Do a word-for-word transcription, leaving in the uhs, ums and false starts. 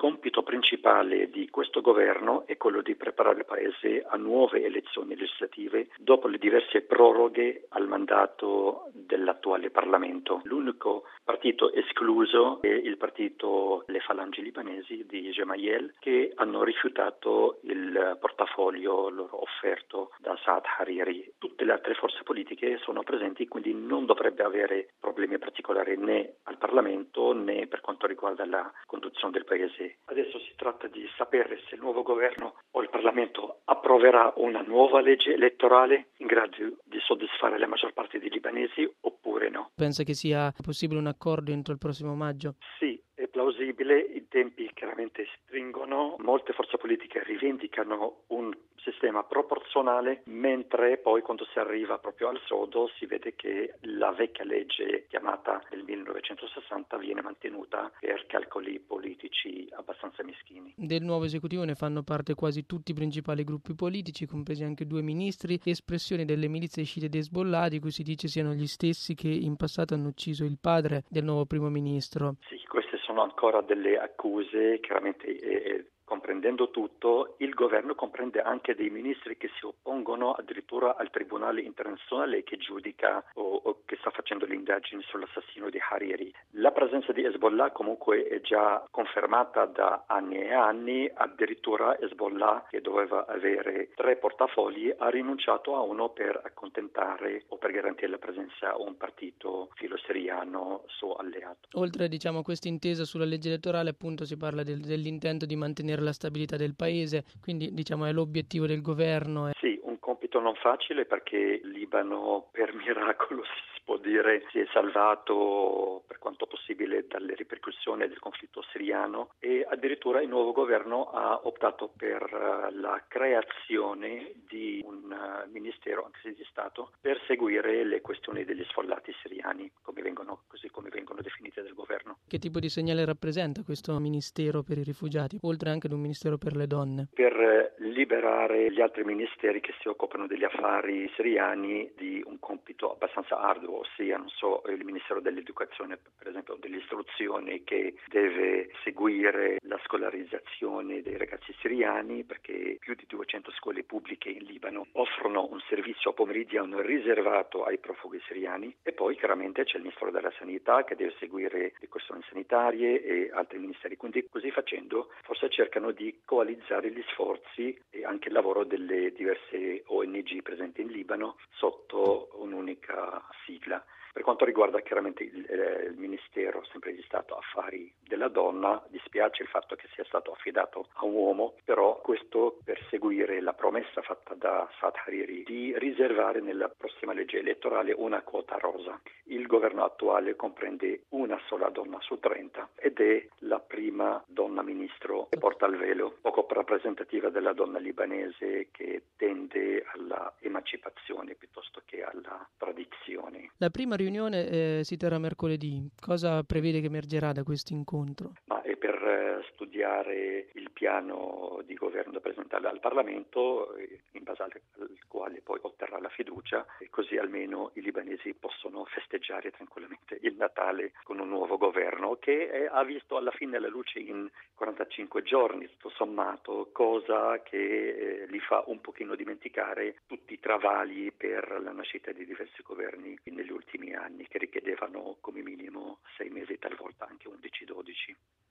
compito principale di questo governo è quello di preparare il Paese a nuove elezioni legislative dopo le diverse proroghe al mandato dell'attuale Parlamento. L'unico partito escluso è il partito Le Falangi Libanesi di Gemayel, che hanno rifiutato il portafoglio loro offerto da Saad Hariri. Tutte le altre forze politiche sono presenti, quindi non dovrebbe avere problemi particolari né al Parlamento né per quanto riguarda la conduzione del Paese. Adesso si tratta di sapere se il nuovo governo o il Parlamento approverà una nuova legge elettorale in grado di soddisfare la maggior parte dei libanesi oppure no. Pensa che sia possibile un accordo entro il prossimo maggio? Sì, è plausibile, i tempi chiaramente stringono, molte forze politiche rivendicano un sistema proporzionale, mentre poi quando si arriva proprio al sodo si vede che la vecchia legge chiamata del millenovecentosessanta viene mantenuta per calcoli politici abbastanza meschini. Del nuovo esecutivo ne fanno parte quasi tutti i principali gruppi politici, compresi anche due ministri, espressioni delle milizie sciite di Hezbollah, di cui si dice siano gli stessi che in passato hanno ucciso il padre del nuovo primo ministro. Sì, queste sono ancora delle accuse, chiaramente eh, comprendendo tutto, il governo comprende anche dei ministri che si oppongono addirittura al Tribunale internazionale che giudica o, o che sta facendo le indagini sull'assassino di Hariri. La presenza di Hezbollah comunque è già confermata da anni e anni, addirittura Hezbollah, che doveva avere tre portafogli, ha rinunciato a uno per accontentare o per garantire la presenza a un partito filo-siriano suo alleato. Oltre diciamo a questa intesa sulla legge elettorale, appunto si parla del, dell'intento di mantenere la stabilità del paese, quindi diciamo è l'obiettivo del governo. Sì, un compito non facile perché il Libano per miracolo si può dire si è salvato per quanto possibile dalle ripercussioni del conflitto siriano e addirittura il nuovo governo ha optato per la creazione di un ministero anche di Stato per seguire le questioni degli sfollati siriani, come vengono, così come vengono definite dal governo. Che tipo di segnale rappresenta questo ministero per i rifugiati, oltre anche ad un ministero per le donne? Per liberare gli altri ministeri che si occupano degli affari siriani di un compito abbastanza arduo, ossia non so, il Ministero dell'Educazione, per esempio dell'istruzione, che deve seguire la scolarizzazione dei ragazzi siriani, perché più di duecento scuole pubbliche in Libano offrono un servizio pomeridiano riservato ai profughi siriani, e poi chiaramente c'è il Ministero della Sanità che deve seguire le questioni sanitarie e altri ministeri, quindi così facendo forse cercano di coalizzare gli sforzi e anche il lavoro delle diverse O N G presenti in Libano sotto un'unica sigla. Per quanto riguarda chiaramente il, eh, il Ministero sempre di Stato Affari della Donna, dispiace il fatto che sia stato affidato a un uomo, però questo per seguire la promessa fatta da Saad Hariri di riservare nella prossima legge elettorale una quota rosa. Il governo attuale comprende una sola donna su trenta ed è la prima donna ministro che porta il velo, poco rappresentativa della donna libanese che tende alla emancipazione piuttosto che alla tradizione. La prima riunione eh, si terrà mercoledì. Cosa prevede che emergerà da questo incontro? Ma è per eh, studiare il piano di governo da presentare al Parlamento, eh, in base al, al quale poi otterrà la fiducia, e così almeno i libanesi possono festeggiare tranquillamente il Natale con un nuovo governo che eh, ha visto alla fine la luce in quarantacinque giorni, tutto sommato, cosa che eh, li fa un pochino dimenticare tutti i travagli per la nascita di diversi governi negli ultimi anni, che richiedevano come minimo sei mesi, talvolta anche undici dodici.